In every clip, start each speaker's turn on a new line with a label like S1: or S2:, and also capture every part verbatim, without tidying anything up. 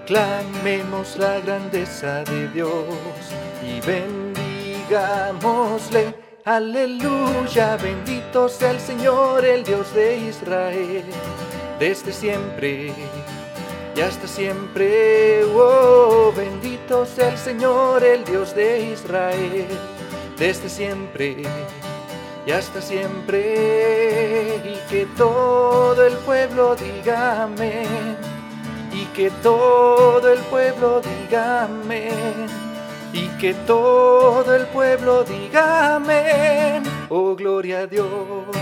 S1: Proclamemos la grandeza de Dios y bendigámosle. Aleluya, bendito sea el Señor, el Dios de Israel, desde siempre y hasta siempre. Oh, bendito sea el Señor, el Dios de Israel, desde siempre y hasta siempre. Y que todo el pueblo diga amén, y que todo el pueblo diga amén, y que todo el pueblo diga amén. Oh, gloria a Dios.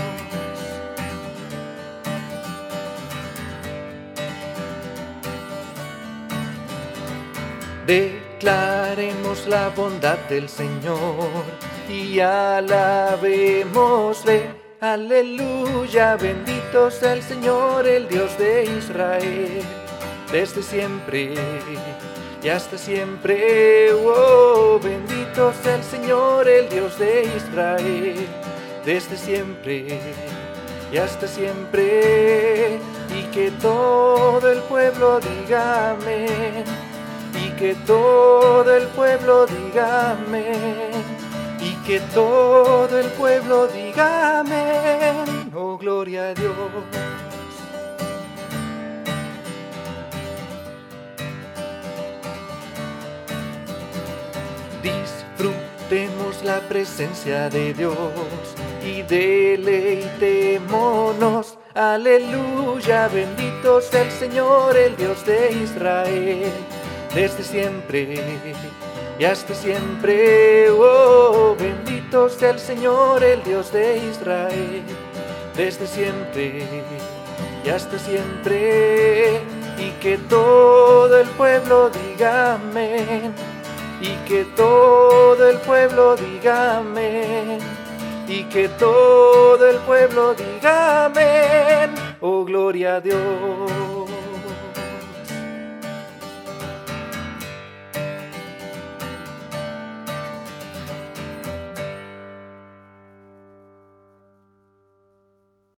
S1: Declaremos la bondad del Señor y alabémosle. Aleluya, bendito sea el Señor, el Dios de Israel, desde siempre y hasta siempre. Oh, bendito sea el Señor, el Dios de Israel, desde siempre y hasta siempre. Y que todo el pueblo diga amén, y que todo el pueblo diga amén, y que todo el pueblo diga amén. Oh, gloria a Dios. Disfrutemos la presencia de Dios y deleitémonos. Aleluya, bendito sea el Señor, el Dios de Israel, desde siempre y hasta siempre. Oh, bendito sea el Señor, el Dios de Israel, desde siempre y hasta siempre. Y que todo el pueblo diga amén, y que todo el pueblo diga amén, y que todo el pueblo diga amén. Oh, gloria a Dios.